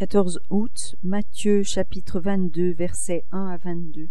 14 août, Matthieu chapitre 22, versets 1 à 22.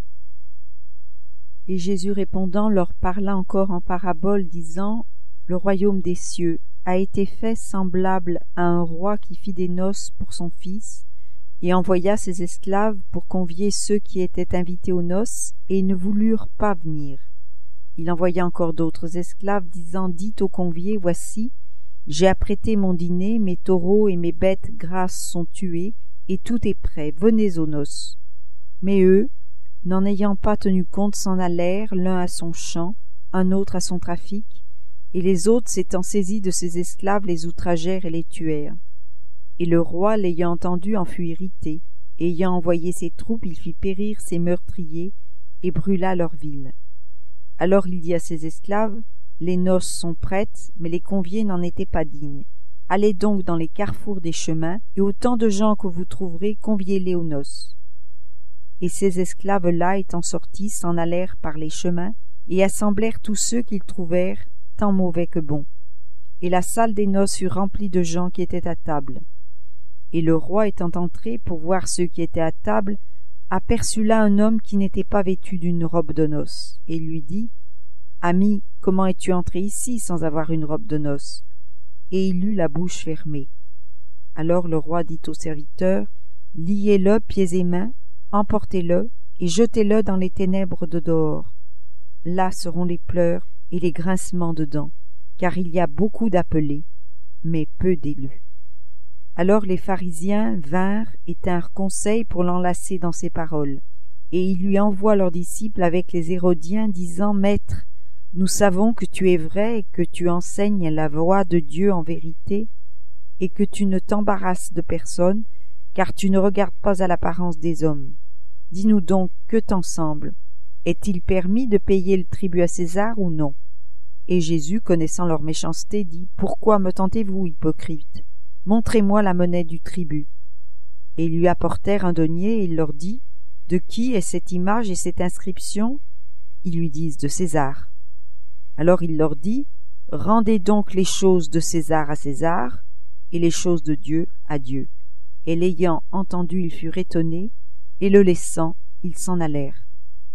Et Jésus répondant leur parla encore en parabole, disant : Le royaume des cieux a été fait semblable à un roi qui fit des noces pour son fils, et envoya ses esclaves pour convier ceux qui étaient invités aux noces, et ils ne voulurent pas venir. Il envoya encore d'autres esclaves, disant : Dites aux conviés, voici, j'ai apprêté mon dîner, mes taureaux et mes bêtes grasses sont tués, et tout est prêt, venez aux noces. Mais eux, n'en ayant pas tenu compte, s'en allèrent, l'un à son champ, un autre à son trafic, et les autres, s'étant saisis de ses esclaves, les outragèrent et les tuèrent. Et le roi, l'ayant entendu, en fut irrité, et ayant envoyé ses troupes, il fit périr ses meurtriers, et brûla leur ville. Alors il dit à ses esclaves : Les noces sont prêtes, mais les conviés n'en étaient pas dignes. Allez donc dans les carrefours des chemins, et autant de gens que vous trouverez, conviez-les aux noces. Et ces esclaves-là, étant sortis, s'en allèrent par les chemins, et assemblèrent tous ceux qu'ils trouvèrent, tant mauvais que bons. Et la salle des noces fut remplie de gens qui étaient à table. Et le roi, étant entré pour voir ceux qui étaient à table, aperçut là un homme qui n'était pas vêtu d'une robe de noces, et lui dit : Ami, comment es-tu entré ici sans avoir une robe de noces ? Et il eut la bouche fermée. Alors le roi dit aux serviteurs : Liez-le pieds et mains, emportez-le et jetez-le dans les ténèbres de dehors. Là seront les pleurs et les grincements de dents, car il y a beaucoup d'appelés, mais peu d'élus. Alors les pharisiens vinrent et tinrent conseil pour l'enlacer dans ses paroles. Et ils lui envoient leurs disciples avec les Hérodiens, disant : Maître, nous savons que tu es vrai et que tu enseignes la voie de Dieu en vérité, et que tu ne t'embarrasses de personne, car tu ne regardes pas à l'apparence des hommes. Dis-nous donc, que t'en semble ? Est-il permis de payer le tribut à César ou non ? Et Jésus, connaissant leur méchanceté, dit : Pourquoi me tentez-vous, hypocrites ? Montrez-moi la monnaie du tribut. Et ils lui apportèrent un denier, et il leur dit : De qui est cette image et cette inscription ? Ils lui disent : De César. Alors il leur dit : Rendez donc les choses de César à César, et les choses de Dieu à Dieu. Et l'ayant entendu, ils furent étonnés, et le laissant, ils s'en allèrent.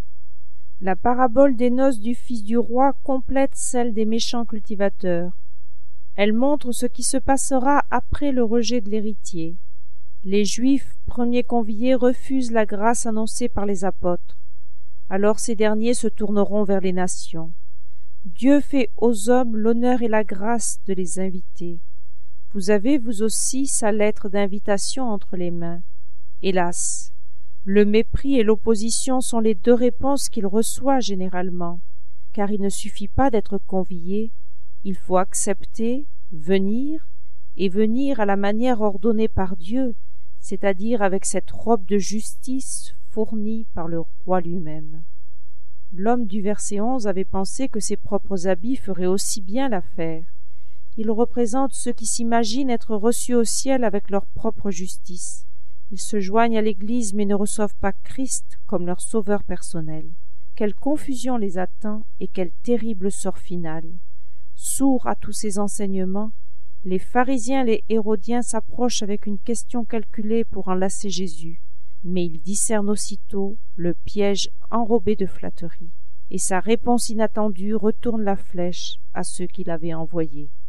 La parabole des noces du fils du roi complète celle des méchants cultivateurs. Elle montre ce qui se passera après le rejet de l'héritier. Les Juifs, premiers conviés, refusent la grâce annoncée par les apôtres. Alors ces derniers se tourneront vers les nations. Dieu fait aux hommes l'honneur et la grâce de les inviter. Vous avez, vous aussi, sa lettre d'invitation entre les mains. Hélas, le mépris et l'opposition sont les deux réponses qu'il reçoit généralement, car il ne suffit pas d'être convié, il faut accepter, venir, et venir à la manière ordonnée par Dieu, c'est-à-dire avec cette robe de justice fournie par le roi lui-même. L'homme du verset 11 avait pensé que ses propres habits feraient aussi bien l'affaire. Ils représentent ceux qui s'imaginent être reçus au ciel avec leur propre justice. Ils se joignent à l'Église mais ne reçoivent pas Christ comme leur sauveur personnel. Quelle confusion les attend et quel terrible sort final. Sourds à tous ces enseignements, les pharisiens et les hérodiens s'approchent avec une question calculée pour enlacer Jésus, mais ils discernent aussitôt le piège enrobé de flatterie, et sa réponse inattendue retourne la flèche à ceux qui l'avaient envoyé.